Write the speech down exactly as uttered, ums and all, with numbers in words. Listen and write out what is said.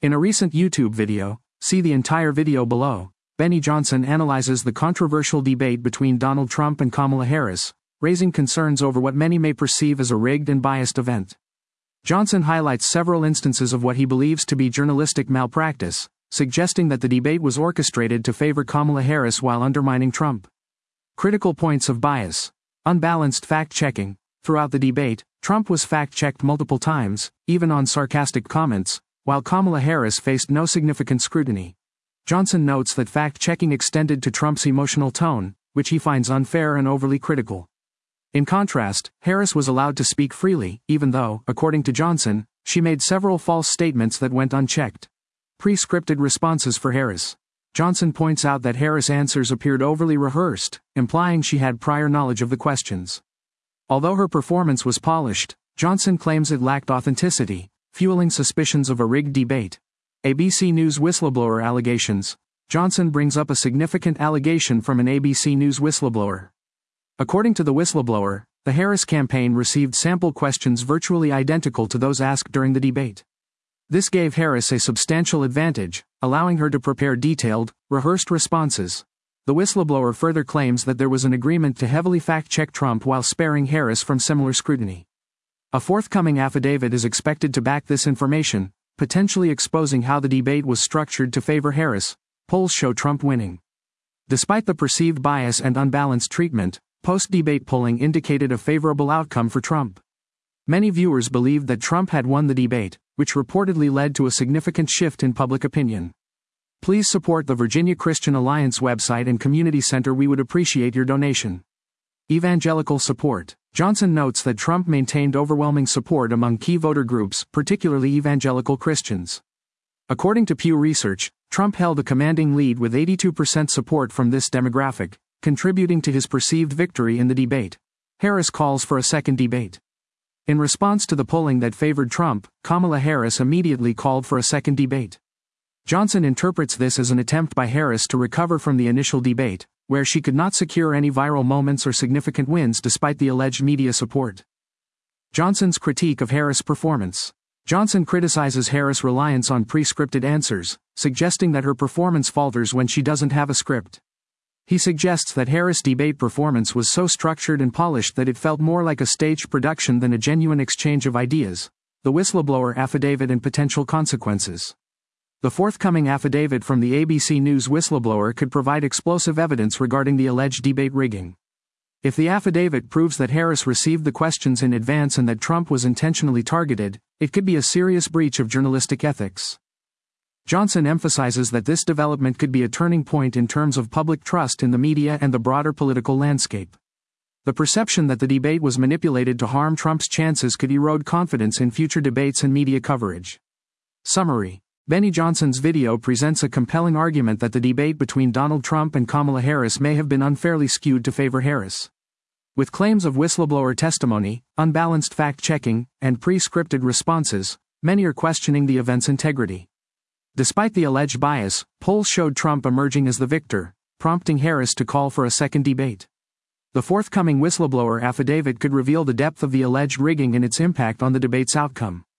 In a recent YouTube video, see the entire video below, Benny Johnson analyzes the controversial debate between Donald Trump and Kamala Harris, raising concerns over what many may perceive as a rigged and biased event. Johnson highlights several instances of what he believes to be journalistic malpractice, suggesting that the debate was orchestrated to favor Kamala Harris while undermining Trump. Critical points of bias. Unbalanced fact-checking. Throughout the debate, Trump was fact-checked multiple times, even on sarcastic comments, while Kamala Harris faced no significant scrutiny. Johnson notes that fact-checking extended to Trump's emotional tone, which he finds unfair and overly critical. In contrast, Harris was allowed to speak freely, even though, according to Johnson, she made several false statements that went unchecked. Pre-scripted responses for Harris. Johnson points out that Harris' answers appeared overly rehearsed, implying she had prior knowledge of the questions. Although her performance was polished, Johnson claims it lacked authenticity, fueling suspicions of a rigged debate. A B C News whistleblower allegations. Johnson brings up a significant allegation from an A B C News whistleblower. According to the whistleblower, the Harris campaign received sample questions virtually identical to those asked during the debate. This gave Harris a substantial advantage, allowing her to prepare detailed, rehearsed responses. The whistleblower further claims that there was an agreement to heavily fact-check Trump while sparing Harris from similar scrutiny. A forthcoming affidavit is expected to back this information, potentially exposing how the debate was structured to favor Harris. Polls show Trump winning. Despite the perceived bias and unbalanced treatment, post-debate polling indicated a favorable outcome for Trump. Many viewers believed that Trump had won the debate, which reportedly led to a significant shift in public opinion. Please support the Virginia Christian Alliance website and community center. We would appreciate your donation. Evangelical support. Johnson notes that Trump maintained overwhelming support among key voter groups, particularly evangelical Christians. According to Pew Research, Trump held a commanding lead with eighty-two percent support from this demographic, contributing to his perceived victory in the debate. Harris calls for a second debate. In response to the polling that favored Trump, Kamala Harris immediately called for a second debate. Johnson interprets this as an attempt by Harris to recover from the initial debate, where she could not secure any viral moments or significant wins despite the alleged media support. Johnson's critique of Harris' performance. Johnson criticizes Harris' reliance on pre-scripted answers, suggesting that her performance falters when she doesn't have a script. He suggests that Harris' debate performance was so structured and polished that it felt more like a staged production than a genuine exchange of ideas. The whistleblower affidavit and potential consequences. The forthcoming affidavit from the A B C News whistleblower could provide explosive evidence regarding the alleged debate rigging. If the affidavit proves that Harris received the questions in advance and that Trump was intentionally targeted, it could be a serious breach of journalistic ethics. Johnson emphasizes that this development could be a turning point in terms of public trust in the media and the broader political landscape. The perception that the debate was manipulated to harm Trump's chances could erode confidence in future debates and media coverage. Summary. Benny Johnson's video presents a compelling argument that the debate between Donald Trump and Kamala Harris may have been unfairly skewed to favor Harris. With claims of whistleblower testimony, unbalanced fact-checking, and pre-scripted responses, many are questioning the event's integrity. Despite the alleged bias, polls showed Trump emerging as the victor, prompting Harris to call for a second debate. The forthcoming whistleblower affidavit could reveal the depth of the alleged rigging and its impact on the debate's outcome.